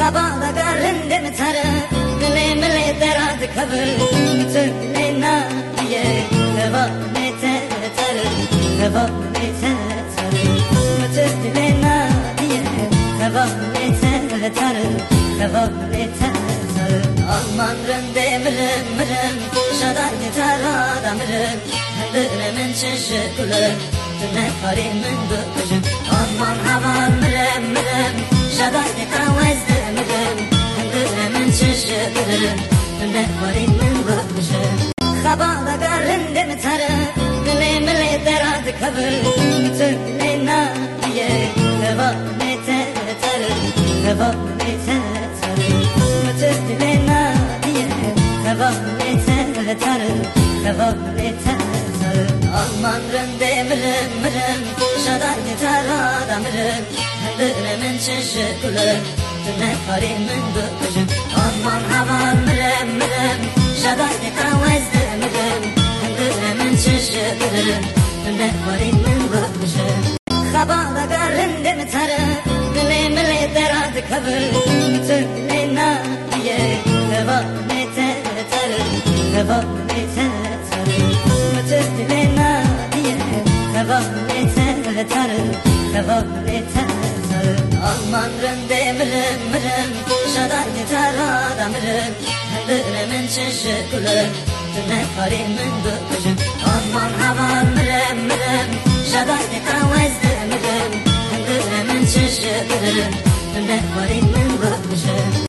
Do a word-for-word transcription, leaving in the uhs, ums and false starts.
خبالا قرن متره ملي ملي دراد كبر متلنا يه خبا متتر خبا متتر متلنا يه خبا متتر خبا متتر Alman rende mırım mırım Şaday tara da mırım Hındırımın çeşitli Tüne karimin bıkıcım Alman hava mırım mırım Şaday kavazdı mırım Hındırımın çeşitli Tüne karimin bıkıcım Kabala garinde mi tarı Mili mili deradı kabır Tüne diye Hava mete tarı Hava mete tarı Mütüdülena diye Hava mete tarı Hava mete tarı Alman rende mırım mırım Şaday tarada mırım Hındırımın çeşitli Tüne karimin bıkıcım Alman hava mırım mırım Şaday kavazdı mırım Hındırımın çeşitli Tüne karimin bıkıcım Kabala garinde mi tarı Mili mili deradı kabır Mütüdülena diye Hava mete tarı Hava mete tarı Mütüdülena diye Hava mete tarı Hava mete tarı Alman rende mırım mırım Şaday tarada mırım Hındırımın çeşitli Tüne karimin bıkıcım Alman hava mırım mırım Şaday kavazdı mırım Hındırımın çeşitli Tüne karimin bıkıcım